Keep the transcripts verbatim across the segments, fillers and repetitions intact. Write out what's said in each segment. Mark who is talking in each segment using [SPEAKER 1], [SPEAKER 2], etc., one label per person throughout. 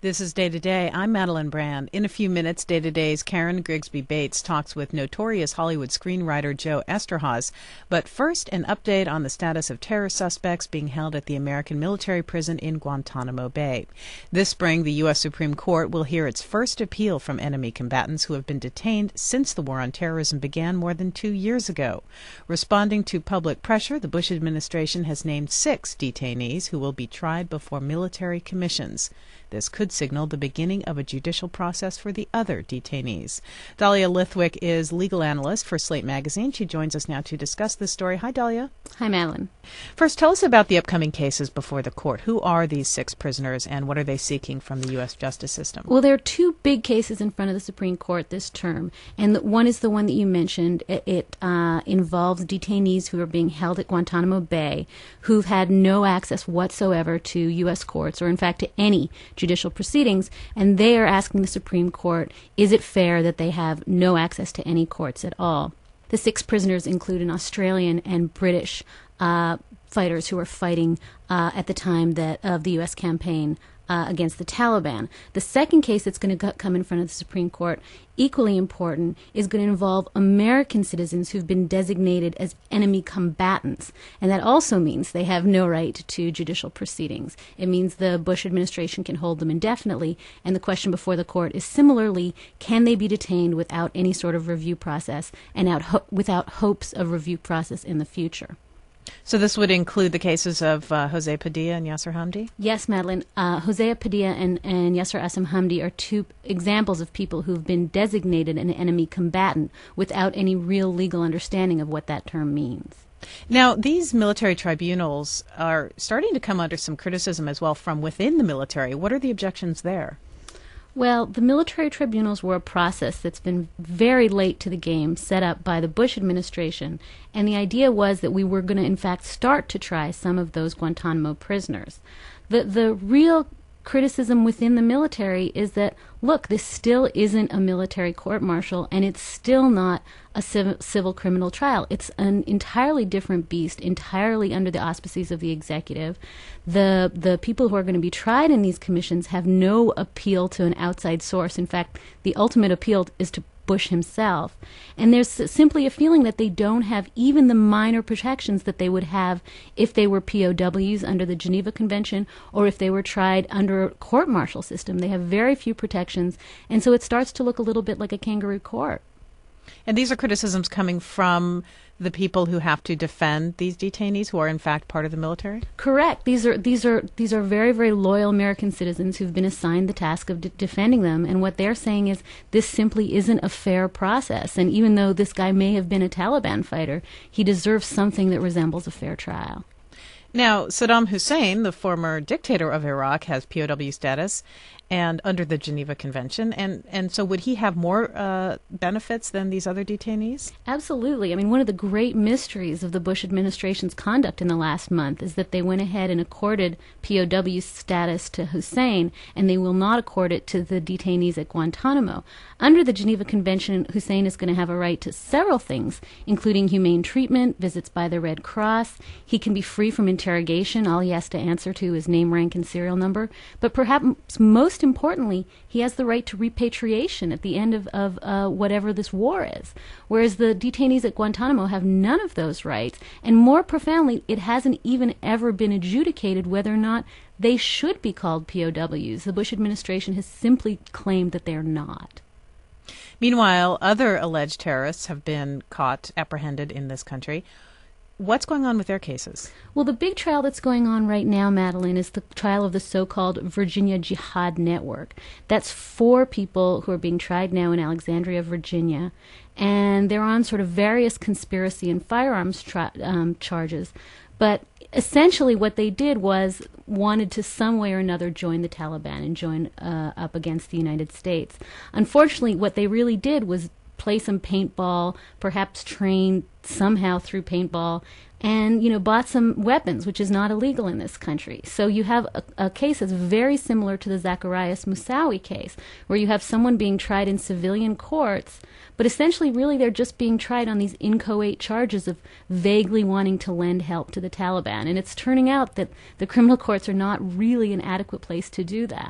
[SPEAKER 1] This is Day to Day. I'm Madeline Brand. In a few minutes, Day to Day's Karen Grigsby Bates talks with notorious Hollywood screenwriter Joe Eszterhas. But first, an update on the status of terror suspects being held at the American military prison in Guantanamo Bay. This spring, the U S Supreme Court will hear its first appeal from enemy combatants who have been detained since the war on terrorism began more than two years ago. Responding to public pressure, the Bush administration has named six detainees who will be tried before military commissions. This could signal the beginning of a judicial process for the other detainees. Dahlia Lithwick is legal analyst for Slate Magazine. She joins us now to discuss this story. Hi, Dahlia.
[SPEAKER 2] Hi, Madeline.
[SPEAKER 1] First, tell us about the upcoming cases before the court. Who are these six prisoners, and what are they seeking from the U S justice system?
[SPEAKER 2] Well, there are two big cases in front of the Supreme Court this term, and one is the one that you mentioned. It, it uh, involves detainees who are being held at Guantanamo Bay who've had no access whatsoever to U S courts, or in fact to any judicial proceedings, and they are asking the Supreme Court, is it fair that they have no access to any courts at all? The six prisoners include an Australian and British uh, fighters who were fighting uh, at the time that of the U S campaign uh, against the Taliban. The second case that's going to come in front of the Supreme Court, equally important, is going to involve American citizens who've been designated as enemy combatants. And that also means they have no right to judicial proceedings. It means the Bush administration can hold them indefinitely. And the question before the court is similarly, can they be detained without any sort of review process and out ho- without hopes of review process in the future?
[SPEAKER 1] So this would include the cases of uh, Jose Padilla and Yasser Hamdi?
[SPEAKER 2] Yes, Madeline. Uh, Jose Padilla and, and Yasser Asim Hamdi are two examples of people who've been designated an enemy combatant without any real legal understanding of what that term means.
[SPEAKER 1] Now, these military tribunals are starting to come under some criticism as well from within the military. What are the objections there?
[SPEAKER 2] Well, the military tribunals were a process that's been very late to the game, set up by the Bush administration, and the idea was that we were going to, in fact, start to try some of those Guantanamo prisoners. The the real criticism within the military is that, look, this still isn't a military court-martial, and it's still not a civ- civil criminal trial. It's an entirely different beast, entirely under the auspices of the executive. The the people who are going to be tried in these commissions have no appeal to an outside source. In fact, the ultimate appeal is to Bush himself. And there's simply a feeling that they don't have even the minor protections that they would have if they were P O Ws under the Geneva Convention or if they were tried under a court-martial system. They have very few protections, and so it starts to look a little bit like a kangaroo court.
[SPEAKER 1] And these are criticisms coming from the people who have to defend these detainees, who are in fact part of the military?
[SPEAKER 2] Correct. These are these are these are very, very loyal American citizens who've been assigned the task of de- defending them. And what they're saying is this simply isn't a fair process. And even though this guy may have been a Taliban fighter, he deserves something that resembles a fair trial.
[SPEAKER 1] Now, Saddam Hussein, the former dictator of Iraq, has P O W status and under the Geneva Convention. And, and so would he have more uh, benefits than these other detainees?
[SPEAKER 2] Absolutely. I mean, one of the great mysteries of the Bush administration's conduct in the last month is that they went ahead and accorded P O W status to Hussein, and they will not accord it to the detainees at Guantanamo. Under the Geneva Convention, Hussein is going to have a right to several things, including humane treatment, visits by the Red Cross. He can be free from interrogation. All he has to answer to is name, rank, and serial number. But perhaps most importantly, he has the right to repatriation at the end of, of uh, whatever this war is, whereas the detainees at Guantanamo have none of those rights. And more profoundly, it hasn't even ever been adjudicated whether or not they should be called P O Ws. The Bush administration has simply claimed that they're not.
[SPEAKER 1] Meanwhile, other alleged terrorists have been caught, apprehended in this country. What's going on with their cases?
[SPEAKER 2] Well, the big trial that's going on right now, Madeline, is the trial of the so-called Virginia Jihad Network. That's four people who are being tried now in Alexandria, Virginia, and they're on sort of various conspiracy and firearms tra- um, charges. But essentially what they did was wanted to some way or another join the Taliban and join uh, up against the United States. Unfortunately, what they really did was play some paintball, perhaps train somehow through paintball, and, you know, bought some weapons, which is not illegal in this country. So you have a, a case that's very similar to the Zacarias Moussaoui case, where you have someone being tried in civilian courts, but essentially really they're just being tried on these inchoate charges of vaguely wanting to lend help to the Taliban. And it's turning out that the criminal courts are not really an adequate place to do that.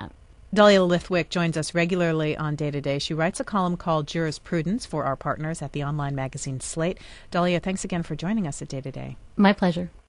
[SPEAKER 1] Dahlia Lithwick joins us regularly on Day to Day. She writes a column called Jurisprudence for our partners at the online magazine Slate. Dahlia, thanks again for joining us at Day to Day.
[SPEAKER 2] My pleasure.